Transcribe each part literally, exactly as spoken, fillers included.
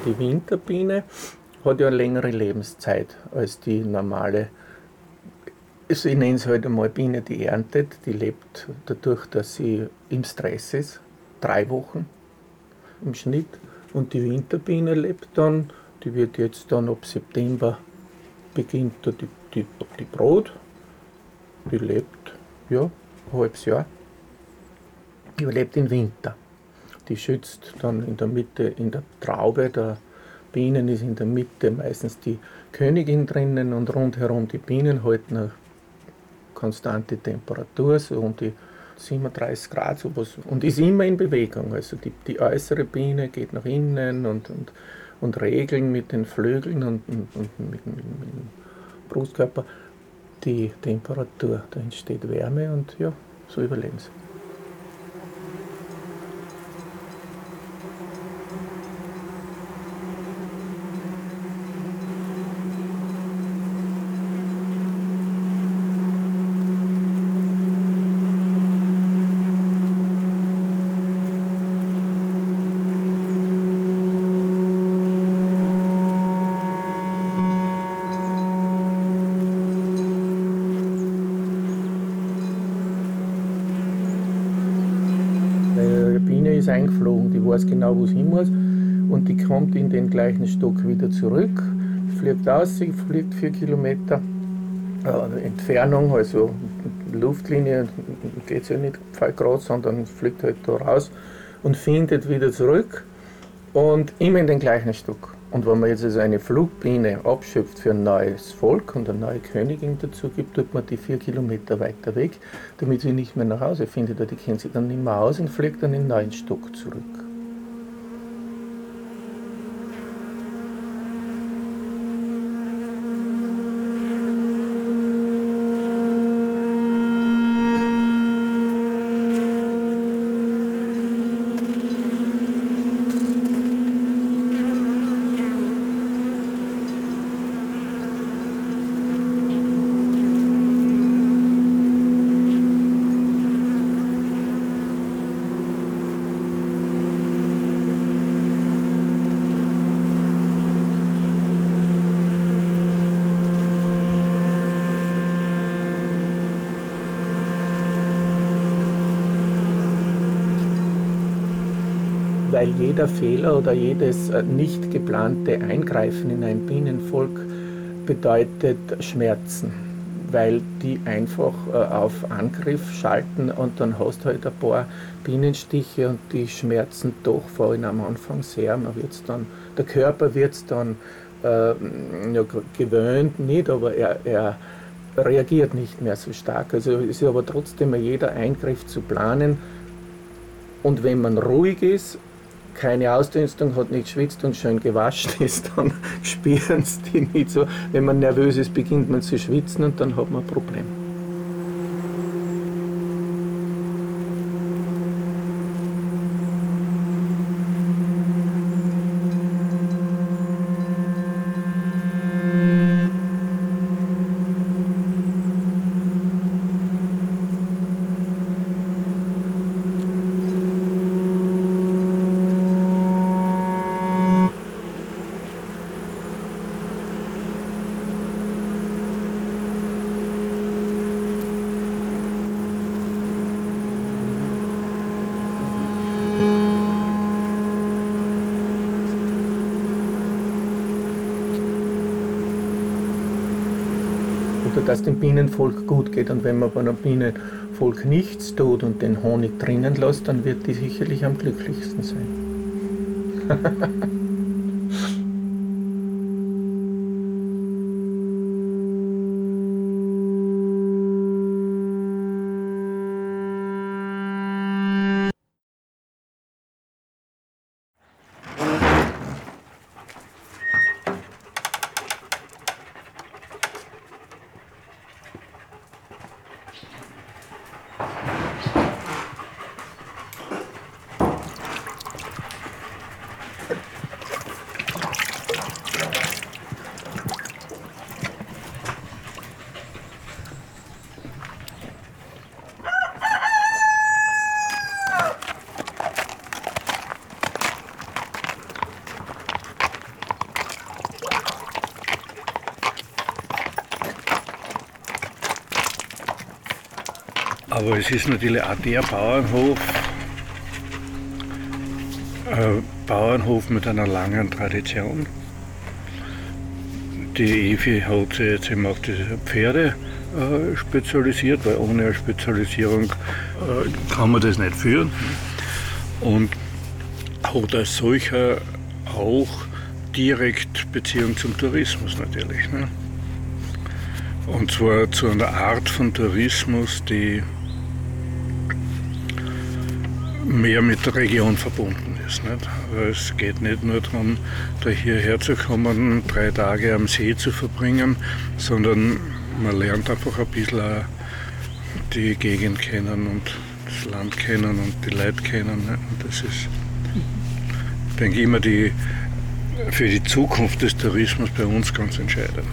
Die Winterbiene hat ja eine längere Lebenszeit als die normale. Also ich nenne es halt einmal Biene, die erntet. Die lebt dadurch, dass sie im Stress ist, drei Wochen im Schnitt. Und die Winterbiene lebt dann, die wird jetzt dann ab September beginnt da die, die, die Brut. Die lebt, ja, ein halbes Jahr. Die überlebt im Winter. Die schützt dann in der Mitte, in der Traube der Bienen ist in der Mitte meistens die Königin drinnen und rundherum die Bienen halten eine konstante Temperatur, so um die siebenunddreißig Grad sowas, und ist immer in Bewegung. Also die, die äußere Biene geht nach innen und, und, und regeln mit den Flügeln und, und, und mit, mit, mit dem Brustkörper die Temperatur. Da entsteht Wärme und ja, so überleben sie. Ist eingeflogen, die weiß genau, wo sie hin muss und die kommt in den gleichen Stock wieder zurück, fliegt aus, sie fliegt vier Kilometer äh, Entfernung, also Luftlinie geht es ja nicht gerade, sondern fliegt halt da raus und findet wieder zurück und immer in den gleichen Stock. Und wenn man jetzt also eine Flugbiene abschöpft für ein neues Volk und eine neue Königin dazu gibt, tut man die vier Kilometer weiter weg, damit sie nicht mehr nach Hause findet. Die kennt sie dann nicht mehr aus und fliegt dann in den neuen Stock zurück. Weil jeder Fehler oder jedes nicht geplante Eingreifen in ein Bienenvolk bedeutet Schmerzen, weil die einfach auf Angriff schalten und dann hast du halt ein paar Bienenstiche und die schmerzen doch vor allem am Anfang sehr. Man wird's dann, der Körper wird es dann äh, ja, gewöhnt, nicht, aber er, er reagiert nicht mehr so stark. Also ist aber trotzdem jeder Eingriff zu planen. Und wenn man ruhig ist, keine Ausdünstung hat, nicht schwitzt und schön gewaschen ist, dann spüren es die nicht so. Wenn man nervös ist, beginnt man zu schwitzen und dann hat man ein Problem. Dass dem Bienenvolk gut geht, und wenn man bei einem Bienenvolk nichts tut und den Honig drinnen lässt, dann wird die sicherlich am glücklichsten sein. Aber es ist natürlich auch der Bauernhof, ein Bauernhof mit einer langen Tradition. Die Evi hat sich jetzt eben auf die Pferde äh, spezialisiert, weil ohne eine Spezialisierung äh, kann man das nicht führen. Und hat als solcher auch direkt Beziehung zum Tourismus natürlich. Ne? Und zwar zu einer Art von Tourismus, die mehr mit der Region verbunden ist. Nicht? Also es geht nicht nur darum, da hierher zu kommen, drei Tage am See zu verbringen, sondern man lernt einfach ein bisschen auch die Gegend kennen und das Land kennen und die Leute kennen. Nicht? Und das ist, denke ich, immer die, für die Zukunft des Tourismus bei uns ganz entscheidend.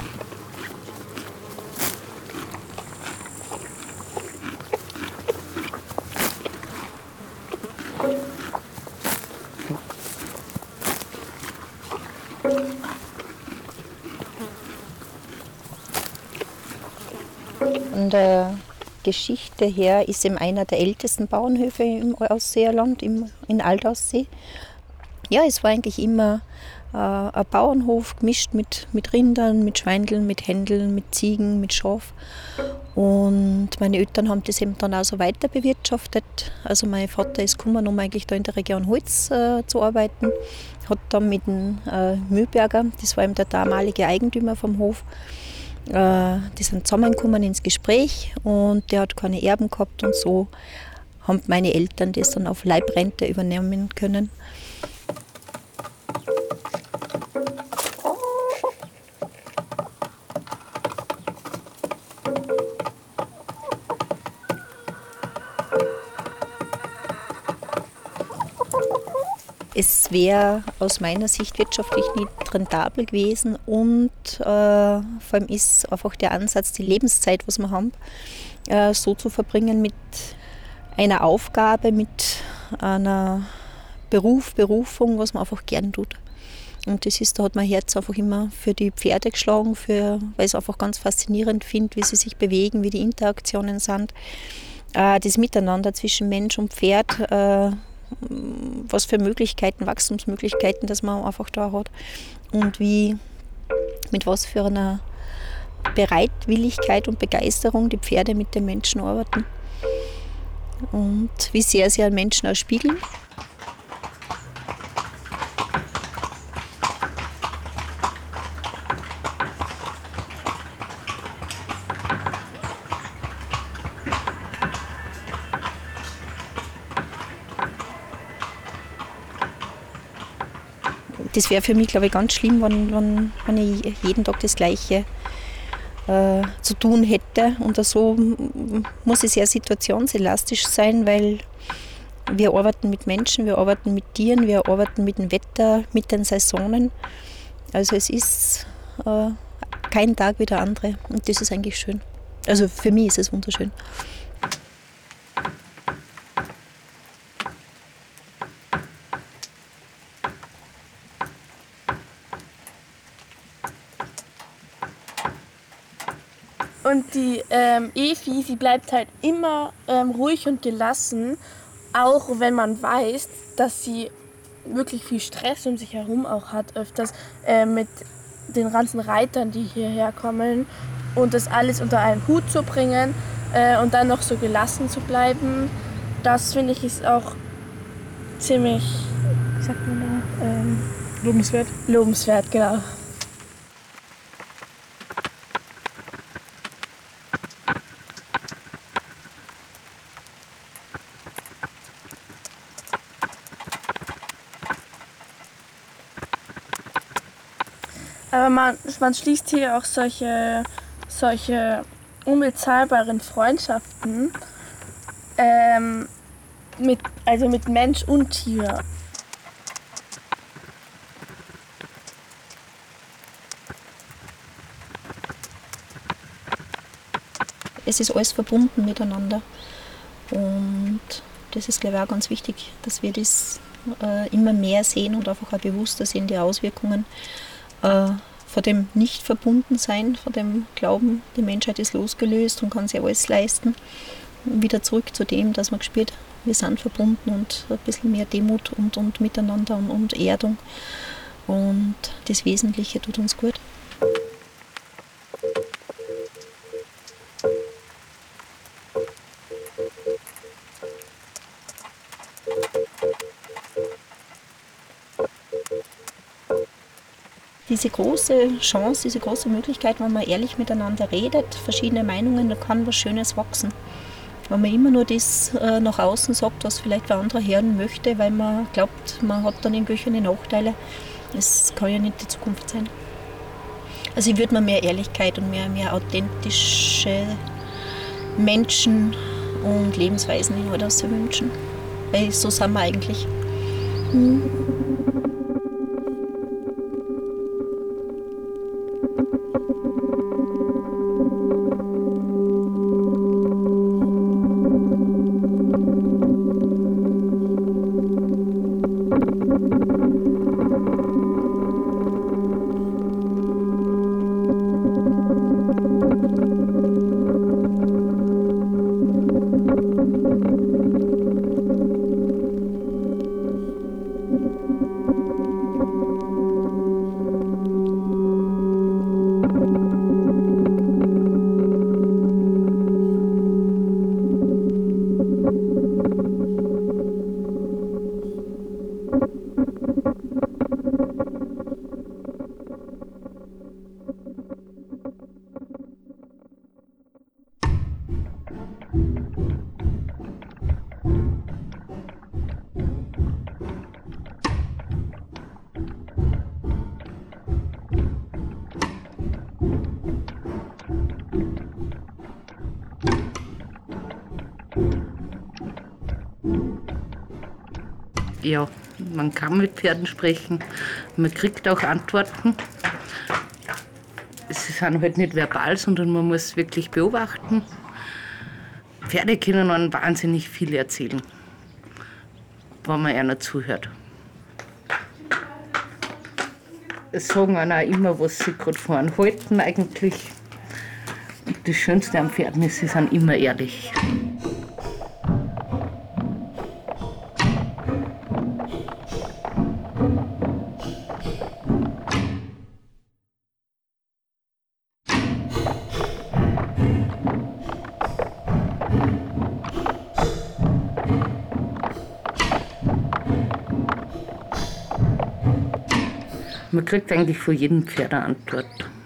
Von der Geschichte her ist eben einer der ältesten Bauernhöfe im Ausseerland, im, in Altaussee. Ja, es war eigentlich immer äh, ein Bauernhof gemischt mit, mit Rindern, mit Schweindeln, mit Händeln, mit Ziegen, mit Schaf. Und meine Eltern haben das eben dann auch so weiter bewirtschaftet. Also mein Vater ist gekommen, um eigentlich da in der Region Holz äh, zu arbeiten. Hat dann mit dem äh, Mühlberger, das war eben der damalige Eigentümer vom Hof, äh, die sind zusammengekommen ins Gespräch und der hat keine Erben gehabt und so haben meine Eltern das dann auf Leibrente übernehmen können. Es wäre aus meiner Sicht wirtschaftlich nicht rentabel gewesen und äh, vor allem ist einfach der Ansatz, die Lebenszeit, was wir haben, äh, so zu verbringen mit einer Aufgabe, mit einer Beruf, Berufung, was man einfach gern tut. Und das ist, da hat mein Herz einfach immer für die Pferde geschlagen, für, weil ich es einfach ganz faszinierend finde, wie sie sich bewegen, wie die Interaktionen sind. Äh, das Miteinander zwischen Mensch und Pferd, äh, was für Möglichkeiten, Wachstumsmöglichkeiten, dass man einfach da hat und wie, mit was für einer Bereitwilligkeit und Begeisterung die Pferde mit den Menschen arbeiten und wie sehr sie einen Menschen auch spiegeln. Das wäre für mich, glaube ich, ganz schlimm, wenn, wenn, wenn ich jeden Tag das Gleiche äh, zu tun hätte. Und so muss es sehr situationselastisch sein, weil wir arbeiten mit Menschen, wir arbeiten mit Tieren, wir arbeiten mit dem Wetter, mit den Saisonen. Also es ist äh, kein Tag wie der andere und das ist eigentlich schön. Also für mich ist es wunderschön. Und die ähm, Evi, sie bleibt halt immer ähm, ruhig und gelassen, auch wenn man weiß, dass sie wirklich viel Stress um sich herum auch hat, öfters äh, mit den ganzen Reitern, die hierher kommen und das alles unter einen Hut zu bringen äh, und dann noch so gelassen zu bleiben, das finde ich ist auch ziemlich, wie sagt man da, ähm, Lobenswert. lobenswert, genau. Aber man, man schließt hier auch solche, solche unbezahlbaren Freundschaften ähm, mit, also mit Mensch und Tier. Es ist alles verbunden miteinander und das ist, glaube ich, auch ganz wichtig, dass wir das äh, immer mehr sehen und einfach auch bewusster sehen, die Auswirkungen äh, von dem Nicht-Verbundensein, von dem Glauben, die Menschheit ist losgelöst und kann sich alles leisten wieder zurück zu dem, dass man gespürt, wir sind verbunden und ein bisschen mehr Demut und, und Miteinander und, und Erdung. Und das Wesentliche tut uns gut. Diese große Chance, diese große Möglichkeit, wenn man ehrlich miteinander redet, verschiedene Meinungen, da kann was Schönes wachsen. Wenn man immer nur das äh, nach außen sagt, was vielleicht der andere hören möchte, weil man glaubt, man hat dann irgendwelche Nachteile, das kann ja nicht die Zukunft sein. Also ich würde mir mehr Ehrlichkeit und mehr, mehr authentische Menschen und Lebensweisen in all das wünschen. Weil so sind wir eigentlich. Hm. Ja, man kann mit Pferden sprechen, man kriegt auch Antworten. Sie sind halt nicht verbal, sondern man muss wirklich beobachten. Pferde können einem wahnsinnig viel erzählen, wenn man einer zuhört. Es sagen einem auch immer, was sie gerade vorne halten eigentlich. Und das Schönste am Pferden ist, sie sind immer ehrlich. Man kriegt eigentlich von jedem Pferd eine Antwort.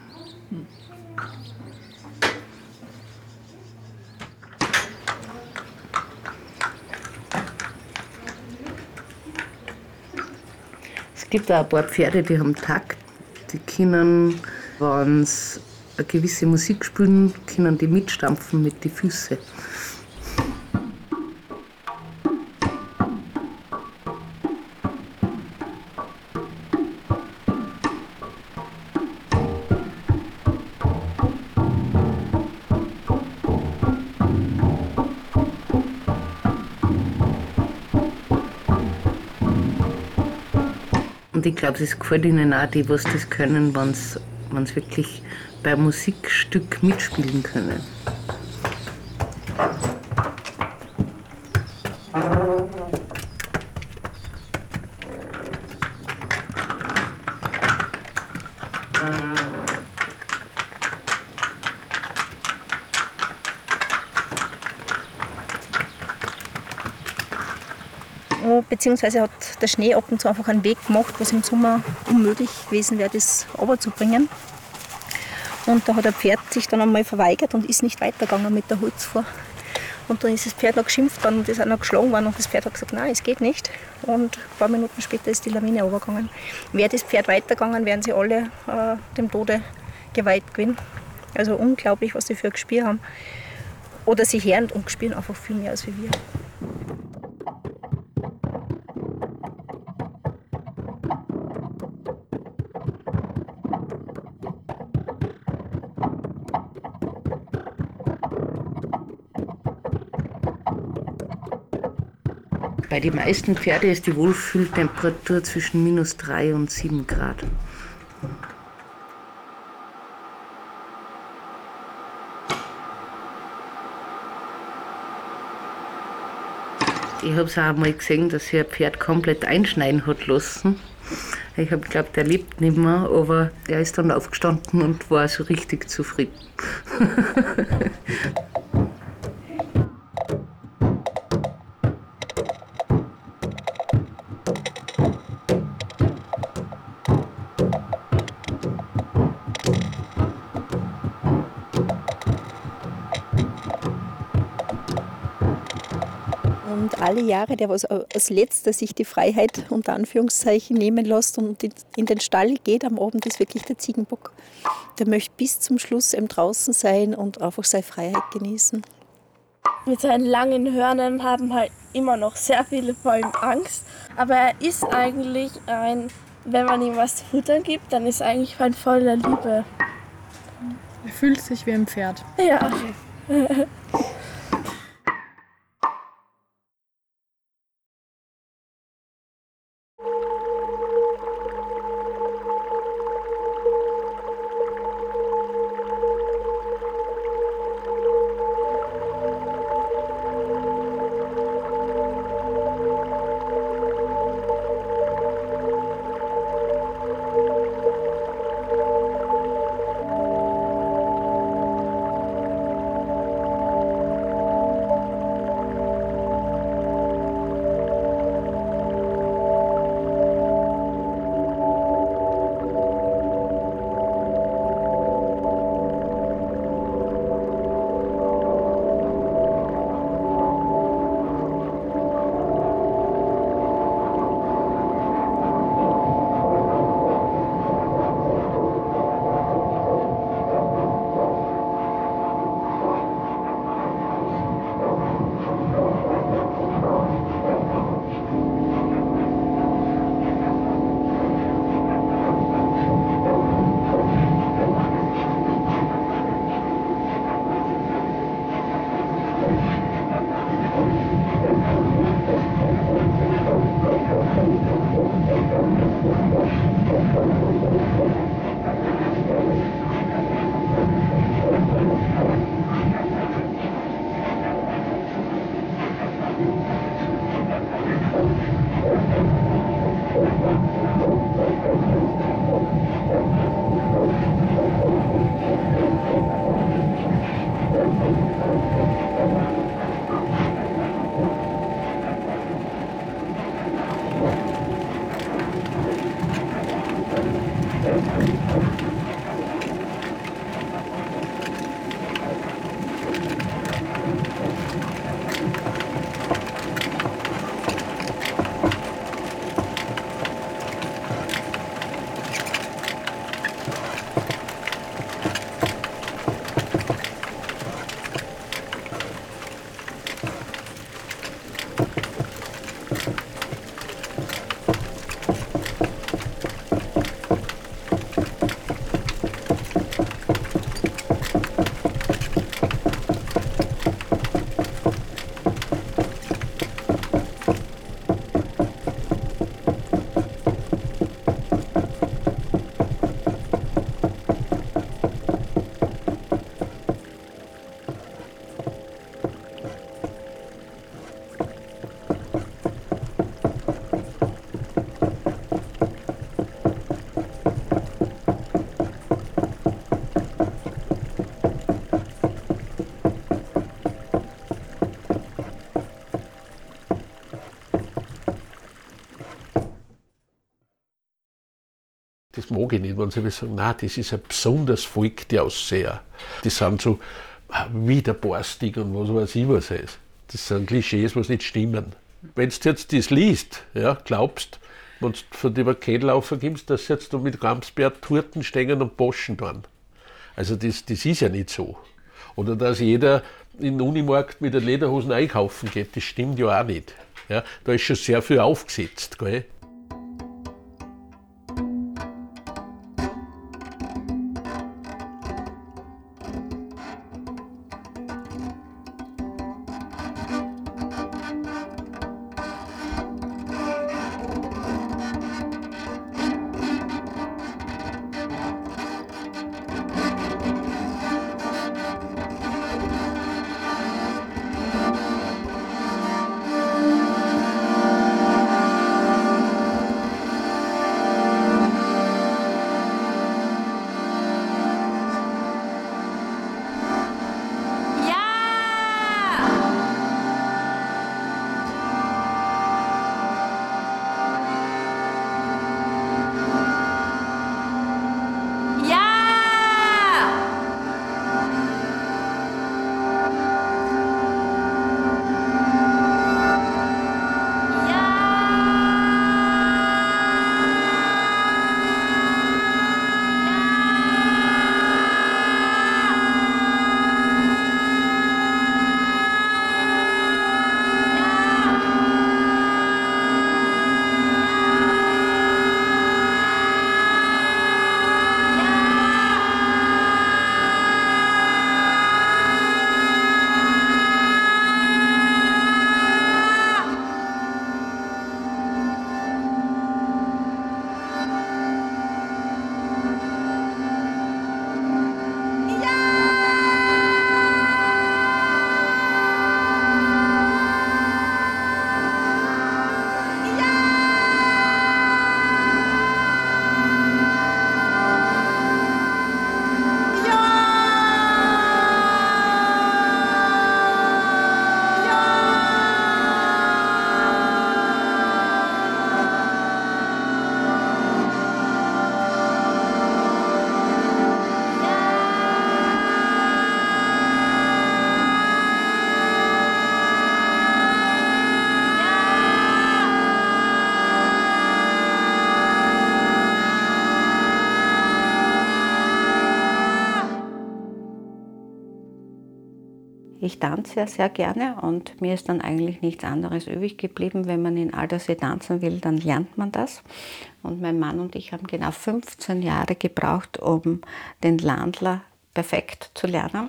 Es gibt auch ein paar Pferde, die haben Takt. Die können, wenn sie eine gewisse Musik spielen, können die mitstampfen mit den Füßen. Und ich glaube, es gefällt ihnen auch, die, was das können, wenn sie wirklich beim Musikstück mitspielen können. Beziehungsweise hat der Schnee ab und zu einfach einen Weg gemacht, was im Sommer unmöglich gewesen wäre, das runterzubringen. Und da hat ein Pferd sich dann einmal verweigert und ist nicht weitergegangen mit der Holzfuhr. Und dann ist das Pferd noch geschimpft worden und ist auch noch geschlagen worden und das Pferd hat gesagt, nein, es geht nicht. Und ein paar Minuten später ist die Lawine runtergegangen. Wäre das Pferd weitergegangen, wären sie alle äh, dem Tode geweiht gewesen. Also unglaublich, was sie für ein Gespür haben. Oder sie hören und spüren einfach viel mehr als wir. Bei den meisten Pferden ist die Wohlfühltemperatur zwischen minus drei und sieben Grad. Ich habe es auch mal gesehen, dass sich ein Pferd komplett einschneiden hat lassen. Ich habe geglaubt, der lebt nicht mehr, aber er ist dann aufgestanden und war so richtig zufrieden. Und alle Jahre, der was als letzter sich die Freiheit unter Anführungszeichen nehmen lässt und in den Stall geht am Abend, ist wirklich der Ziegenbock. Der möchte bis zum Schluss eben draußen sein und einfach seine Freiheit genießen. Mit seinen langen Hörnern haben halt immer noch sehr viele vor ihm Angst. Aber er ist eigentlich ein, wenn man ihm was zu futtern gibt, dann ist er eigentlich ein voller Liebe. Er fühlt sich wie ein Pferd. Ja. Das mag ich nicht, wenn sie sagen, nein, das ist ein besonders Volk, die Ausseher. Die sind so widerborstig und was weiß ich was heißt. Das sind Klischees, was nicht stimmen. Wenn du jetzt das liest, ja, glaubst, wenn du von dem Kädelaufer gibst, dass jetzt da mit Ramsberg Torten stehen und Boschen tun. Also das, das ist ja nicht so. Oder dass jeder in den Unimarkt mit den Lederhosen einkaufen geht, das stimmt ja auch nicht. Ja, da ist schon sehr viel aufgesetzt. Gell? Ich tanze ja sehr gerne und mir ist dann eigentlich nichts anderes übrig geblieben. Wenn man in Aldersee tanzen will, dann lernt man das. Und mein Mann und ich haben genau fünfzehn Jahre gebraucht, um den Landler perfekt zu lernen.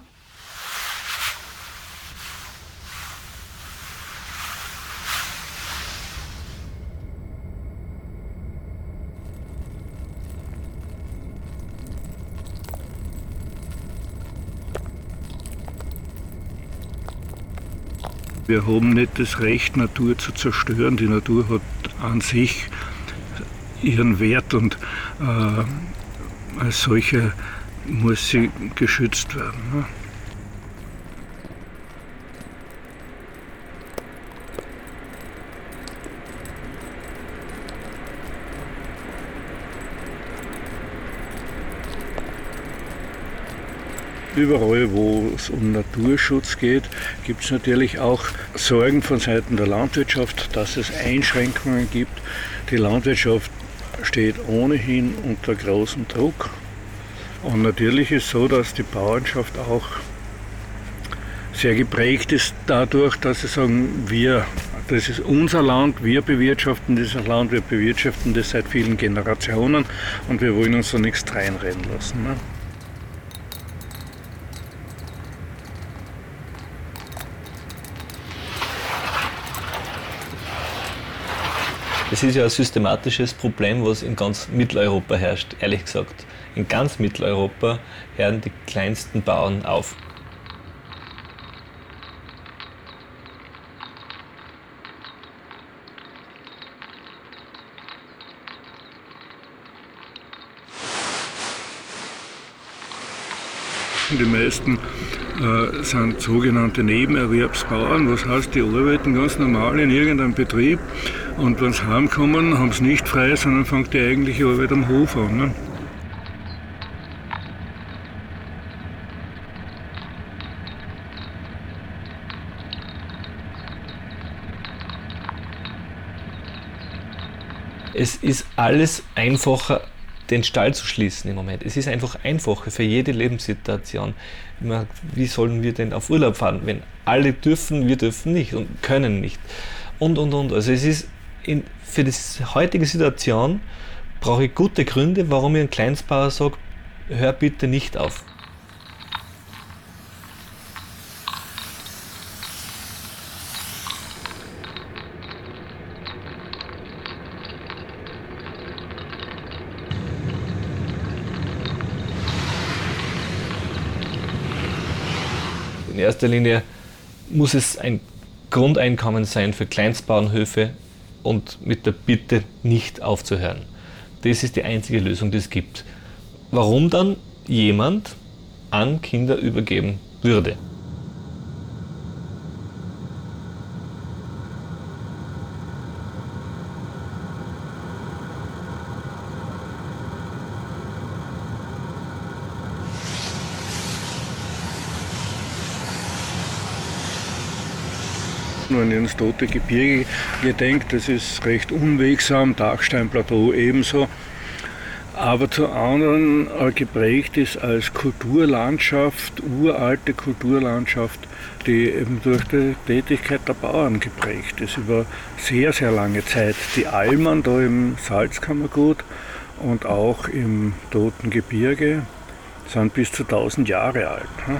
Wir haben nicht das Recht, Natur zu zerstören. Die Natur hat an sich ihren Wert und äh, als solche muss sie geschützt werden. Ne? Überall, wo es um Naturschutz geht, gibt es natürlich auch Sorgen von Seiten der Landwirtschaft, dass es Einschränkungen gibt. Die Landwirtschaft steht ohnehin unter großem Druck. Und natürlich ist es so, dass die Bauernschaft auch sehr geprägt ist dadurch, dass sie sagen, wir, das ist unser Land, wir bewirtschaften dieses Land, wir bewirtschaften das seit vielen Generationen und wir wollen uns da nichts reinreden lassen. Ne? Es ist ja ein systematisches Problem, was in ganz Mitteleuropa herrscht, ehrlich gesagt. In ganz Mitteleuropa hören die kleinsten Bauern auf. Die meisten äh, sind sogenannte Nebenerwerbsbauern, was heißt, die arbeiten ganz normal in irgendeinem Betrieb und wenn sie heimkommen, haben sie nicht frei, sondern fängt die eigentliche Arbeit am Hof an. Ne? Es ist alles einfacher, den Stall zu schließen im Moment. Es ist einfach einfacher für jede Lebenssituation. Wie sollen wir denn auf Urlaub fahren, wenn alle dürfen, wir dürfen nicht und können nicht. Und, und, und. Also es ist in, für die heutige Situation brauche ich gute Gründe, warum ich einem Kleinstbauer sage, hör bitte nicht auf. In erster Linie muss es ein Grundeinkommen sein für Kleinstbauernhöfe und mit der Bitte nicht aufzuhören. Das ist die einzige Lösung, die es gibt. Warum dann jemand an Kinder übergeben würde? Wenn ich ans Tote Gebirge gedenkt, das ist recht unwegsam, Dachsteinplateau ebenso, aber zu anderen äh, geprägt ist als Kulturlandschaft, uralte Kulturlandschaft, die eben durch die Tätigkeit der Bauern geprägt ist, über sehr, sehr lange Zeit. Die Almen da im Salzkammergut und auch im Toten Gebirge sind bis zu tausend Jahre alt. Ne?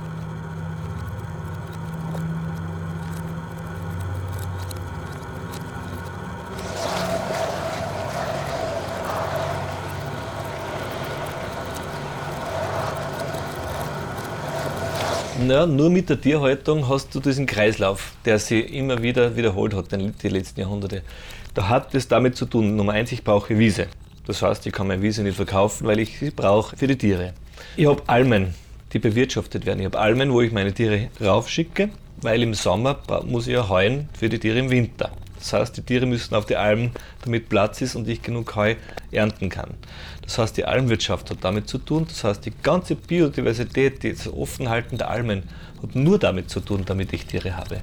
Ja, nur mit der Tierhaltung hast du diesen Kreislauf, der sich immer wieder wiederholt hat, die letzten Jahrhunderte. Da hat es damit zu tun, Nummer eins, ich brauche Wiese. Das heißt, ich kann meine Wiese nicht verkaufen, weil ich sie brauche für die Tiere. Ich habe Almen, die bewirtschaftet werden. Ich habe Almen, wo ich meine Tiere raufschicke, weil im Sommer muss ich ja heuen für die Tiere im Winter. Das heißt, die Tiere müssen auf die Almen, damit Platz ist und ich genug Heu ernten kann. Das heißt, die Almwirtschaft hat damit zu tun. Das heißt, die ganze Biodiversität, das Offenhalten der Almen, hat nur damit zu tun, damit ich Tiere habe.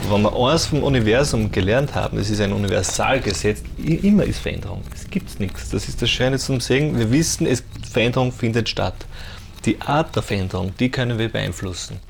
wenn wir eins vom Universum gelernt haben, es ist ein Universalgesetz, immer ist Veränderung. Es gibt nichts. Das ist das Schöne zum Sehen. Wir wissen, es, Veränderung findet statt. Die Art der Veränderung, die können wir beeinflussen.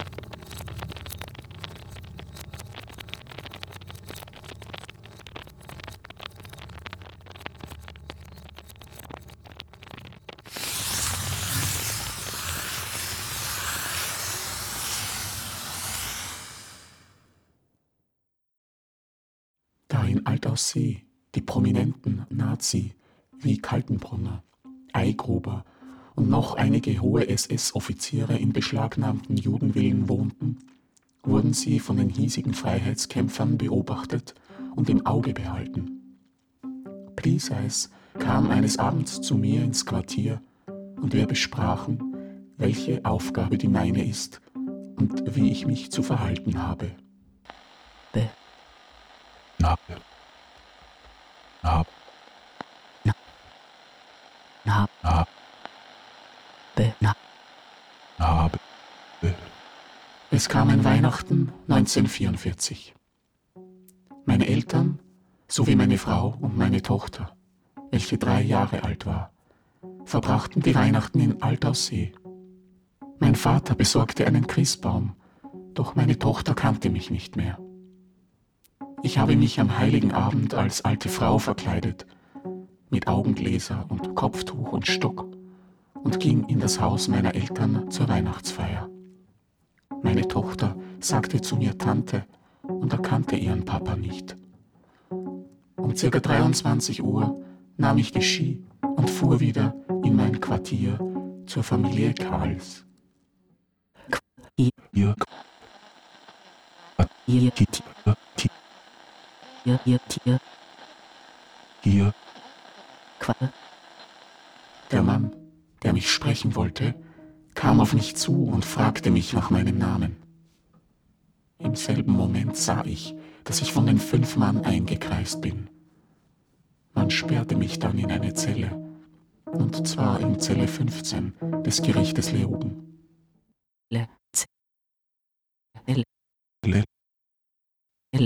Da in Altaussee die prominenten Nazi wie Kaltenbrunner, Eigruber und noch einige hohe S S-Offiziere in beschlagnahmten Judenvillen wohnten, wurden sie von den hiesigen Freiheitskämpfern beobachtet und im Auge behalten. Plieseis kam eines Abends zu mir ins Quartier und wir besprachen, welche Aufgabe die meine ist und wie ich mich zu verhalten habe. Be. Na. Na. Na. Na. Na. Be. Na. Na. Be. Es kam ein Weihnachten neunzehnhundertvierundvierzig. Meine Eltern sowie meine Frau und meine Tochter, welche drei Jahre alt war, verbrachten die Weihnachten in Altaussee. Mein Vater besorgte einen Christbaum, doch meine Tochter kannte mich nicht mehr. Ich habe mich am heiligen Abend als alte Frau verkleidet, mit Augengläser und Kopftuch und Stock, und ging in das Haus meiner Eltern zur Weihnachtsfeier. Meine Tochter sagte zu mir Tante und erkannte ihren Papa nicht. Um ca. dreiundzwanzig Uhr nahm ich die Ski und fuhr wieder in mein Quartier zur Familie Karls. Hier. Hier. Hier. Hier, hier, hier. Hier. Qualle. Der Mann, der mich sprechen wollte, kam auf mich zu und fragte mich nach meinem Namen. Im selben Moment sah ich, dass ich von den fünf Mann eingekreist bin. Man sperrte mich dann in eine Zelle, und zwar in Zelle fünfzehn des Gerichtes Leoben. Le. Le. Le. Le.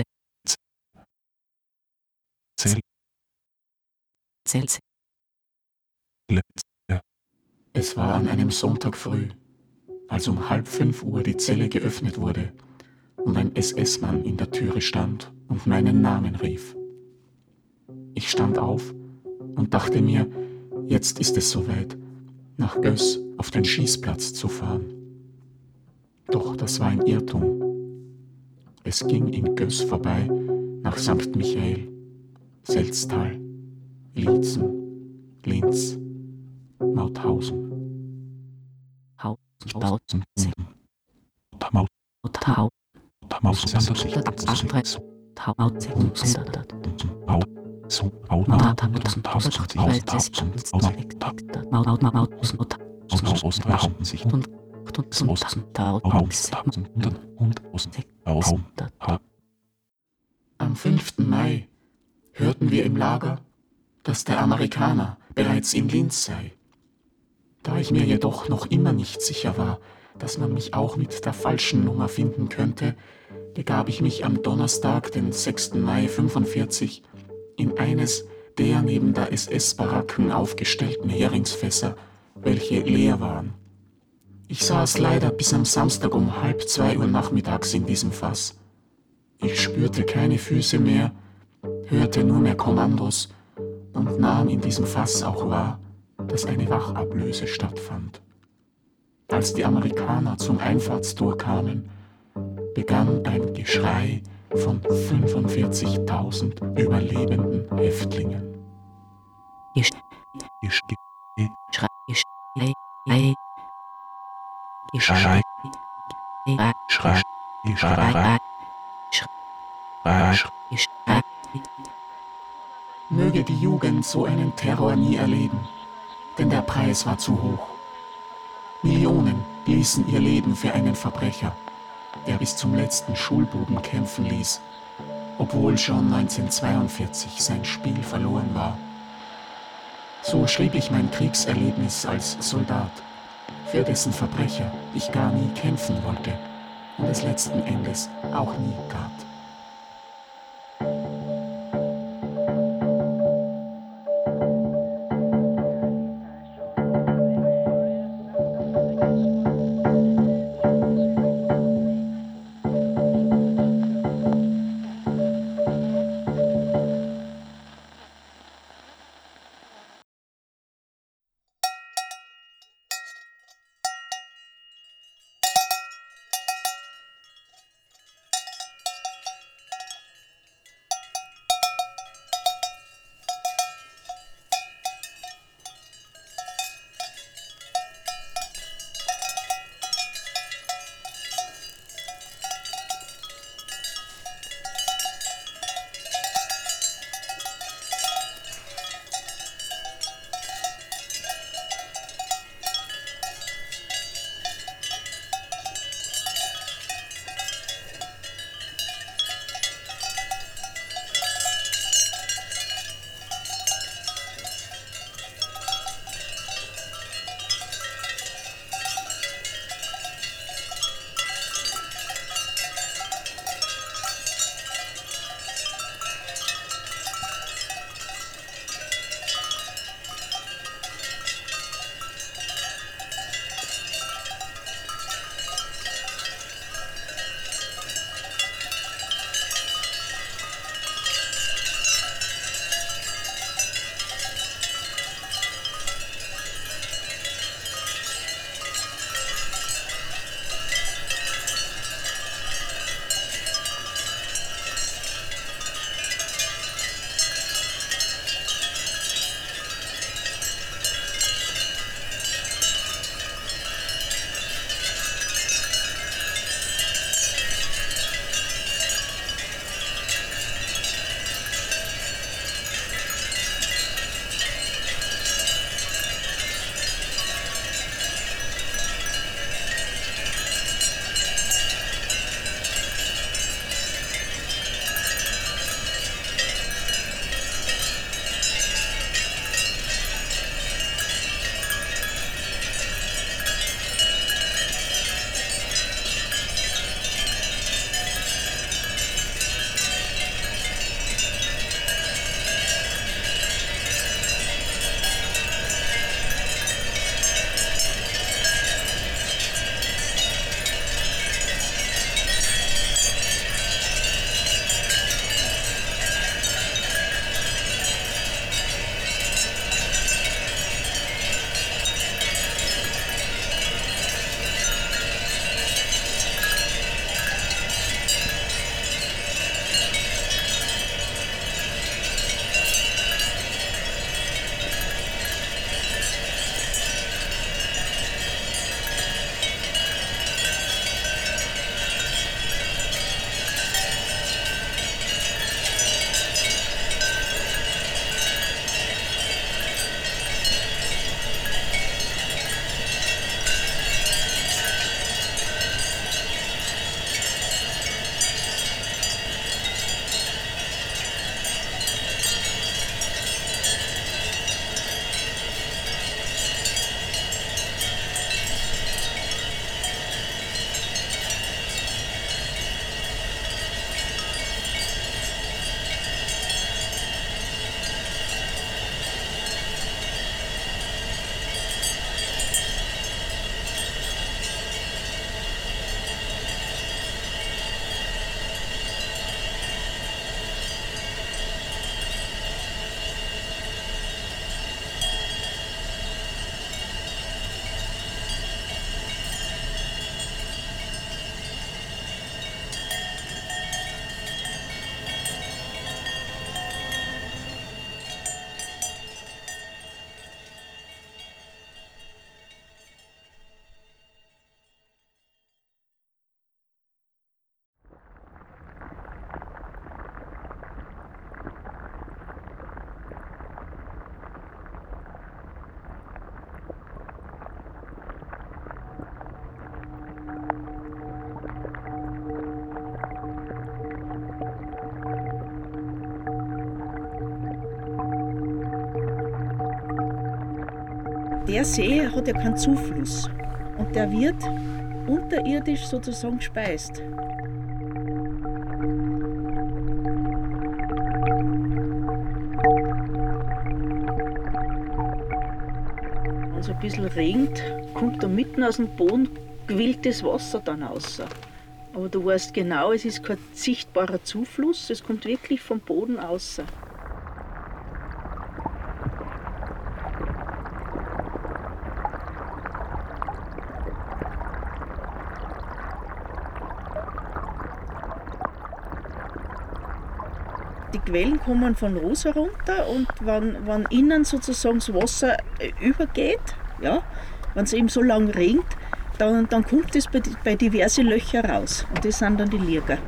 Zell. Zell. Le. Es war an einem Sonntag früh, als um halb fünf Uhr die Zelle geöffnet wurde und ein S S-Mann in der Türe stand und meinen Namen rief. Ich stand auf und dachte mir, jetzt ist es soweit, nach Göß auf den Schießplatz zu fahren. Doch das war ein Irrtum. Es ging in Göß vorbei nach Sankt Michael, Selztal, Liezen, Linz, Mauthausen. Bautzen. Maut. Tau. Am fünften Mai hörten wir im Lager, dass der Amerikaner bereits in Linz sei. Da ich mir jedoch noch immer nicht sicher war, dass man mich auch mit der falschen Nummer finden könnte, begab ich mich am Donnerstag, den sechsten Mai fünfundvierzig, in eines der neben der S S-Baracken aufgestellten Heringsfässer, welche leer waren. Ich saß leider bis am Samstag um halb zwei Uhr nachmittags in diesem Fass. Ich spürte keine Füße mehr, hörte nur mehr Kommandos und nahm in diesem Fass auch wahr, dass eine Wachablöse stattfand. Als die Amerikaner zum Einfahrtstor kamen, begann ein Geschrei von fünfundvierzigtausend überlebenden Häftlingen. Möge die Jugend so einen Terror nie erleben, denn der Preis war zu hoch. Millionen ließen ihr Leben für einen Verbrecher, der bis zum letzten Schulbuben kämpfen ließ, obwohl schon neunzehnhundertzweiundvierzig sein Spiel verloren war. So schrieb ich mein Kriegserlebnis als Soldat, für dessen Verbrecher ich gar nie kämpfen wollte und es letzten Endes auch nie tat. Der See hat ja keinen Zufluss und der wird unterirdisch sozusagen gespeist. Wenn es ein bisschen regnet, kommt da mitten aus dem Boden gewilltes Wasser dann raus. Aber du weißt genau, es ist kein sichtbarer Zufluss, es kommt wirklich vom Boden raus. Die Quellen kommen von Rosa runter und wenn, wenn innen sozusagen das Wasser übergeht, ja, wenn es eben so lang regnet, dann, dann kommt es bei, bei diverse Löcher raus und das sind dann die Lieger.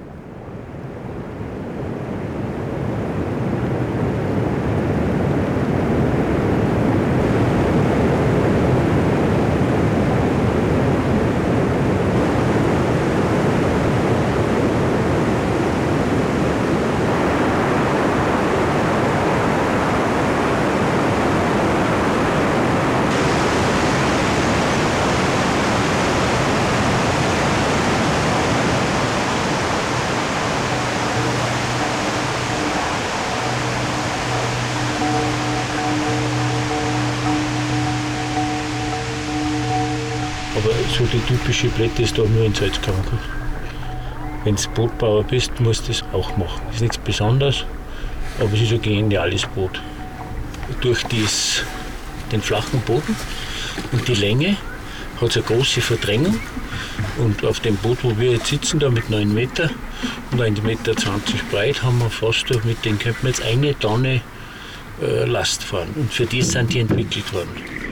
Aber so die typische Plätte ist da nur in Salzkammergut. Wenn du Bootbauer bist, musst du das auch machen. Das ist nichts Besonderes, aber es ist ein geniales Boot. Durch dies, den flachen Boden und die Länge hat es eine große Verdrängung. Und auf dem Boot, wo wir jetzt sitzen, da mit neun Meter und ein Meter zwanzig breit, haben wir fast, mit denen könnte man jetzt eine Tonne äh, Last fahren. Und für das sind die entwickelt worden.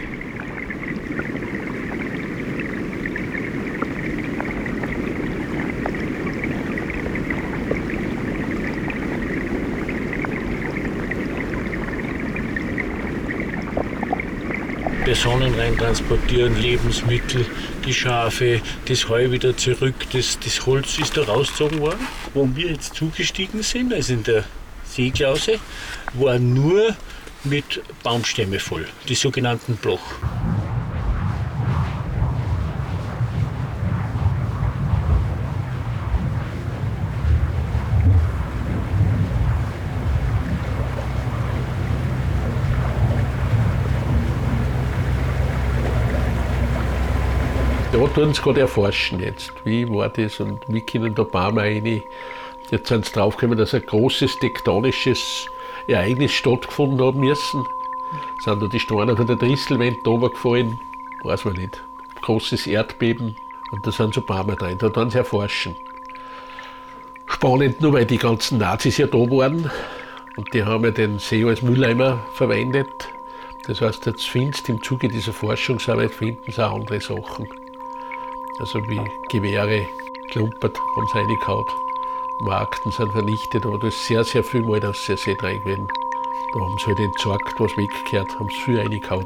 Personen rein transportieren, Lebensmittel, die Schafe, das Heu wieder zurück, das, das Holz ist da rausgezogen worden. Wo wir jetzt zugestiegen sind, also in der Seeklause, war nur mit Baumstämme voll, die sogenannten Bloch. Da tun sie gerade erforschen jetzt. Wie war das und wie können da Bäume rein? Jetzt sind sie draufgekommen, dass ein großes tektonisches Ereignis stattgefunden haben müssen. Sind da die Steine von der Drisselwand runtergefallen? Weiß man nicht. Großes Erdbeben und da sind so Bäume drin. Da tun sie erforschen. Spannend nur, weil die ganzen Nazis ja da waren und die haben ja den See als Mülleimer verwendet. Das heißt, jetzt findest du im Zuge dieser Forschungsarbeit finden sie auch andere Sachen. Also wie Gewehre, Klumpert haben sie reingehauen, Markten sind vernichtet, aber da ist sehr, sehr viel mal aus der See rein gewesen. Da haben sie halt entsorgt, was weggekehrt, haben sie viel reingehauen.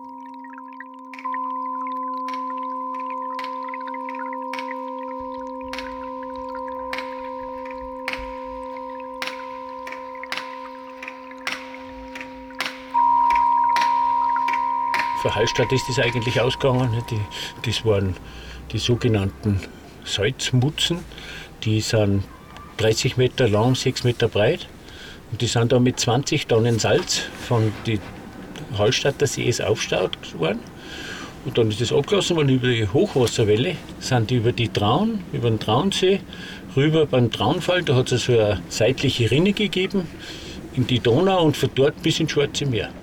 Für Hallstatt ist das eigentlich ausgegangen. Die, das waren die sogenannten Salzmutzen. Die sind dreißig Meter lang, sechs Meter breit. Und die sind da mit zwanzig Tonnen Salz von den Hallstatter Sees aufgestaut worden. Und dann ist das abgelassen worden über die Hochwasserwelle. Sind die über die Traun, über den Traunsee, rüber beim Traunfall. Da hat es so eine seitliche Rinne gegeben in die Donau und von dort bis ins Schwarze Meer.